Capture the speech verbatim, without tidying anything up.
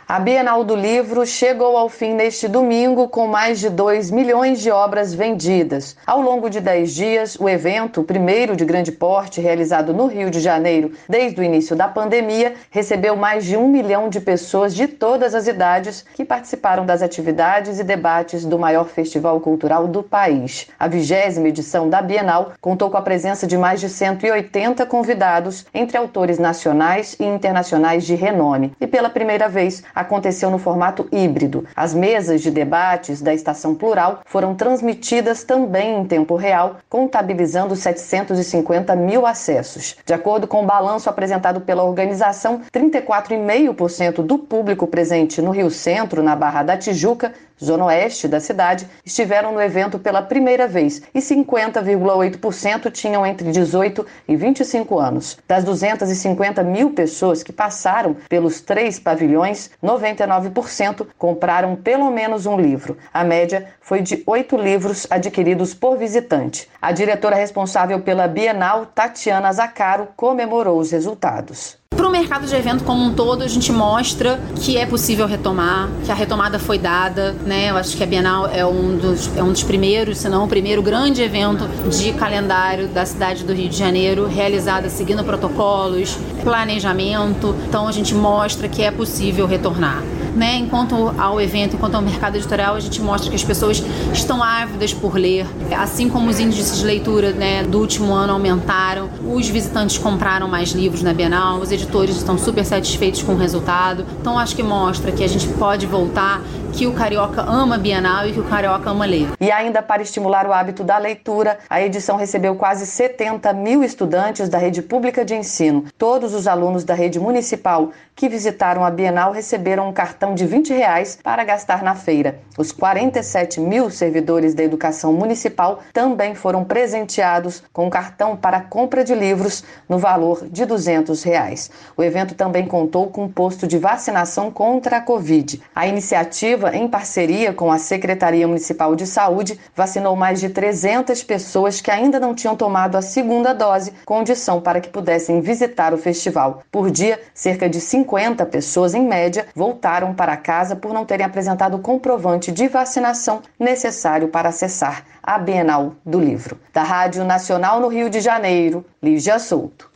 A Bienal do Livro chegou ao fim neste domingo com mais de dois milhões de obras vendidas. Ao longo de dez dias, o evento, o primeiro de grande porte realizado no Rio de Janeiro desde o início da pandemia, recebeu mais de um milhão de pessoas de todas as idades que participaram das atividades e debates do maior festival cultural do país. A vigésima edição da Bienal contou com a presença de mais de cento e oitenta convidados, entre autores nacionais e internacionais de renome. E pela primeira vez, aconteceu no formato híbrido. As mesas de debates da Estação Plural foram transmitidas também em tempo real, contabilizando setecentos e cinquenta mil acessos. De acordo com o balanço apresentado pela organização, trinta e quatro vírgula cinco por cento do público presente no Rio Centro, na Barra da Tijuca, zona oeste da cidade, estiveram no evento pela primeira vez e cinquenta vírgula oito por cento tinham entre dezoito e vinte e cinco anos. Das duzentas e cinquenta mil pessoas que passaram pelos três pavilhões, noventa e nove por cento compraram pelo menos um livro. A média foi de oito livros adquiridos por visitante. A diretora responsável pela Bienal, Tatiana Zaccaro, comemorou os resultados. Para o mercado de evento como um todo, a gente mostra que é possível retomar, que a retomada foi dada, né? Eu acho que a Bienal é um dos, é um dos primeiros, se não o primeiro grande evento de calendário da cidade do Rio de Janeiro, realizada seguindo protocolos, planejamento. Então a gente mostra que é possível retornar. Né? Enquanto ao evento, enquanto ao mercado editorial, a gente mostra que as pessoas estão ávidas por ler, assim como os índices de leitura, né, do último ano aumentaram, os visitantes compraram mais livros na Bienal, os editores estão super satisfeitos com o resultado. Então acho que mostra que a gente pode voltar, que o carioca ama a Bienal e que o carioca ama ler. E ainda para estimular o hábito da leitura, a edição recebeu quase setenta mil estudantes da rede pública de ensino. Todos os alunos da rede municipal que visitaram a Bienal receberam um cartão de vinte reais para gastar na feira. Os quarenta e sete mil servidores da educação municipal também foram presenteados com um cartão para compra de livros no valor de duzentos reais. O evento também contou com um posto de vacinação contra a Covid. A iniciativa, em parceria com a Secretaria Municipal de Saúde, vacinou mais de trezentas pessoas que ainda não tinham tomado a segunda dose, condição para que pudessem visitar o festival. Por dia, cerca de cinquenta pessoas, em média, voltaram para casa por não terem apresentado o comprovante de vacinação necessário para acessar a Bienal do Livro. Da Rádio Nacional no Rio de Janeiro, Lígia Souto.